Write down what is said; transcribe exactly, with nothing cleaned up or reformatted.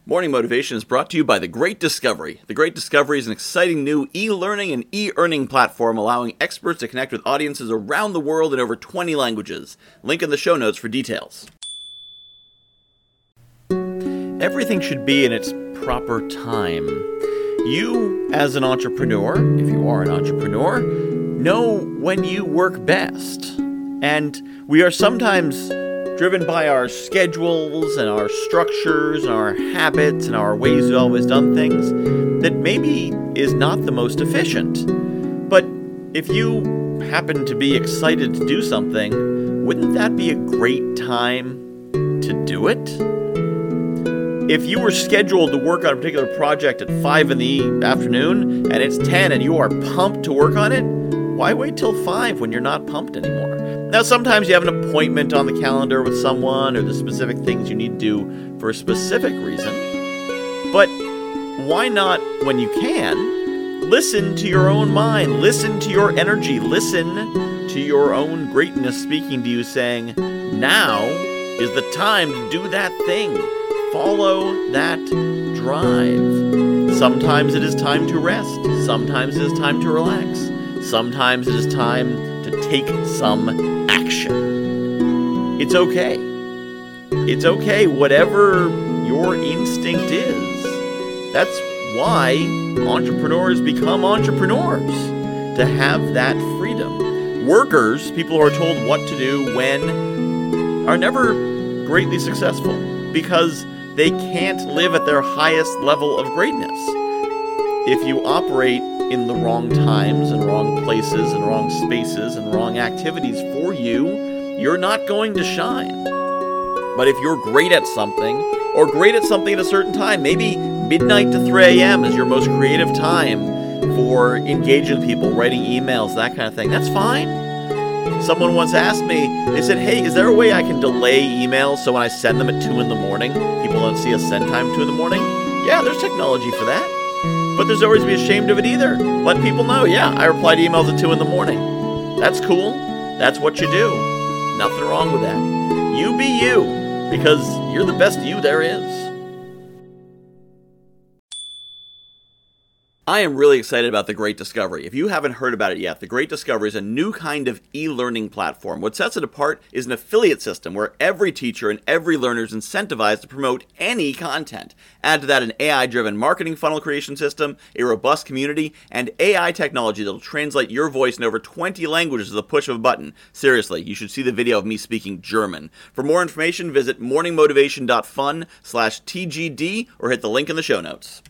Morning Motivation is brought to you by The Great Discovery. The Great Discovery is an exciting new e-learning and e-earning platform allowing experts to connect with audiences around the world in over twenty languages. Link in the show notes for details. Everything should be in its proper time. You, as an entrepreneur, if you are an entrepreneur, know when you work best. And we are sometimes driven by our schedules and our structures and our habits and our ways we've always done things that maybe is not the most efficient. But if you happen to be excited to do something, wouldn't that be a great time to do it? If you were scheduled to work on a particular project at five in the afternoon and it's ten and you are pumped to work on it, why wait till five when you're not pumped anymore? Now, sometimes you have an appointment on the calendar with someone or the specific things you need to do for a specific reason. But why not, when you can, listen to your own mind, listen to your energy, listen to your own greatness speaking to you saying, now is the time to do that thing. Follow that drive. Sometimes it is time to rest. Sometimes it is time to relax. Sometimes it is time to take some action. It's okay. It's okay, whatever your instinct is. That's why entrepreneurs become entrepreneurs, to have that freedom. Workers, people who are told what to do when, are never greatly successful because they can't live at their highest level of greatness. If you operate in the wrong times and wrong places and wrong spaces and wrong activities for you, you're not going to shine. But if you're great at something, or great at something at a certain time, maybe midnight to three a.m. is your most creative time for engaging with people, writing emails, that kind of thing, that's fine. Someone once asked me, they said, hey, is there a way I can delay emails so when I send them at two in the morning, people don't see a send time at two in the morning? Yeah, there's technology for that. But there's always be ashamed of it either. Let people know, yeah, I reply to emails at two in the morning. That's cool. That's what you do. Nothing wrong with that. You be you, because you're the best you there is. I am really excited about The Great Discovery. If you haven't heard about it yet, The Great Discovery is a new kind of e-learning platform. What sets it apart is an affiliate system where every teacher and every learner is incentivized to promote any content. Add to that an A I-driven marketing funnel creation system, a robust community, and A I technology that will translate your voice in over twenty languages with the push of a button. Seriously, you should see the video of me speaking German. For more information, visit morningmotivation.fun slash TGD or hit the link in the show notes.